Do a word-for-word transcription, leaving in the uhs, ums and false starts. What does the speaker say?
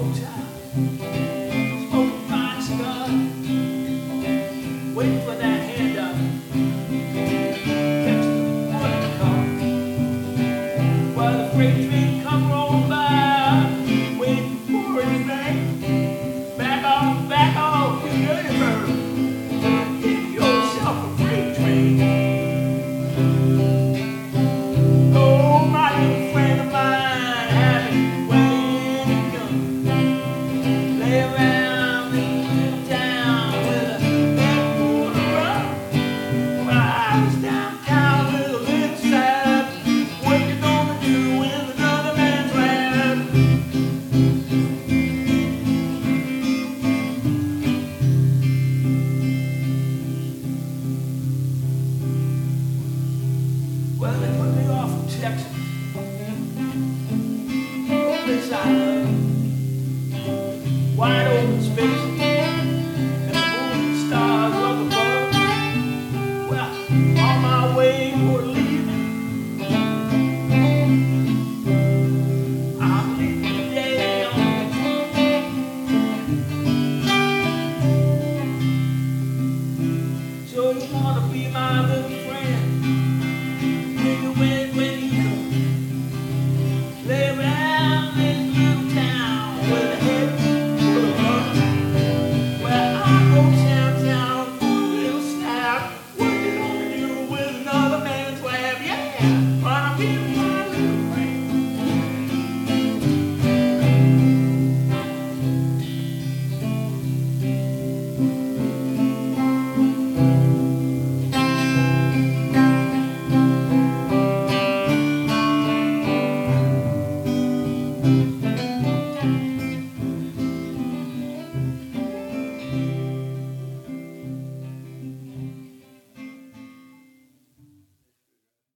old time, smoking fine cigar, waiting for that handout, catch the morning car, while the freight train come rolling by, waiting for his train. Back off, back off, you dirty bird, get yourself a freight train. Oh, my little friend of mine, having way to come. Lay around in town with a bed full of rum. While I was downtown with a little sad, what you gonna do when another man's lad? Well, they put me off in Texas. This I love. Wide open space.